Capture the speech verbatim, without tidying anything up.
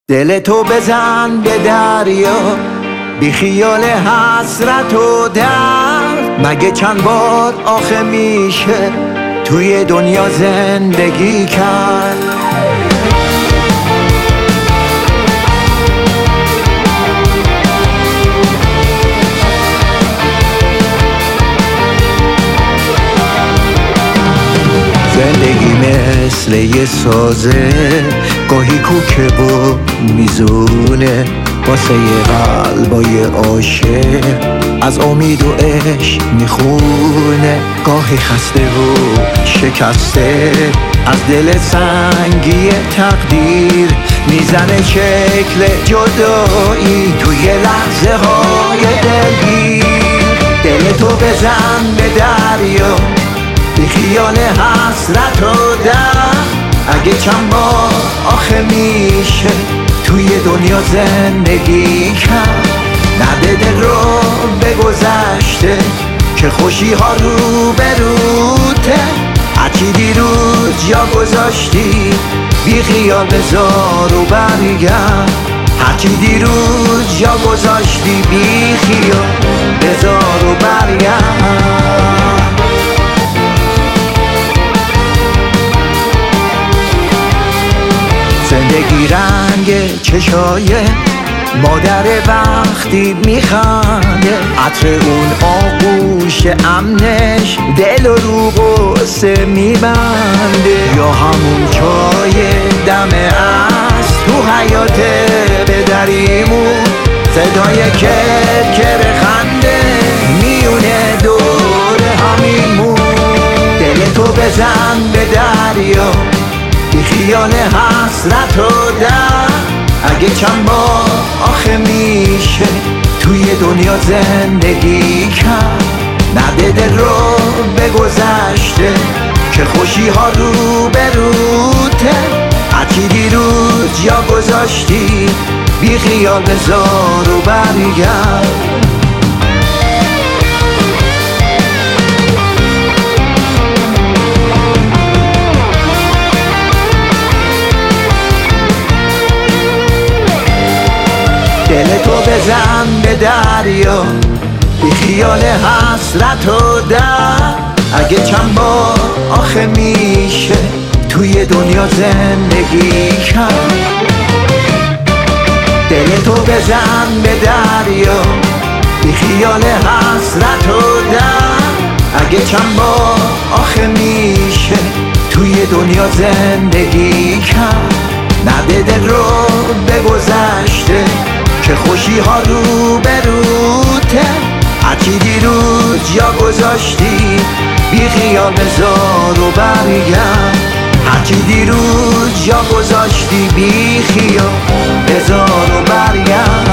دل تو بزن به دریا، بی خیال حسرت و درد. مگه چند بار آخه میشه توی دنیا زندگی کرد؟ زندگی مثل یه سازه، گاهی کوکه و میزونه واسه یه قلبای عاشق، از امید و عشق میخونه. گاهی خسته و شکسته از دل سنگی تقدیر، میزنه شکل جدایی توی لحظه های دلگیر. دل تو بزن به دریا، بی خیال حسرت و درد. اگه چند بار آخه میشه توی دنیا زندگی کرد؟ نده دل رو به گذشته که خوشی ها رو به روته. هرچی دیروز جا گذاشتی بی خیال بذار و برگرد. هرچی دیروز جا گذاشتی بی خیال بذار و برگرد. زندگی رنگ چشای مادر وقتی میخنده، عطر اون آغوش امنش دل و رو غصه میبنده. یا همون چای دم از تو حیات پدریمون، صدای کرکر خنده میونه دور همیمون. دل تو بزن به دریا، بی خیال حسرت و درد. اگه چند بار آخه میشه توی دنیا زندگی کرد؟ نده دل رو به گذشته که خوشی ها رو به روته. هرچی دیروز جا گذاشتی بی خیال بذار و برگرد. دل تو بزن به دریا، بی خیال حسرت و درد. اگه چند بار آخه میشه توی دنیا زندگی کرد؟ دل تو بزن به دریا، بی خیال حسرت و درد. اگه چند بار آخه میشه توی دنیا زندگی کرد؟ نده دل رو به گذشته که خوشی ها رو به روته. هرچی دیروز جا گذاشتی بی خیال بذار و برگرد. هرچی دیروز جا گذاشتی بی خیال بذار و برگرد.